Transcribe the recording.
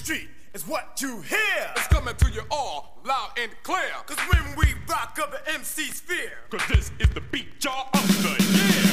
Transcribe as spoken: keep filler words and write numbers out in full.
street is what you hear. It's coming to you all loud and clear. Cause when we rock up the M C sphere, cause this is the beat y'all of the year.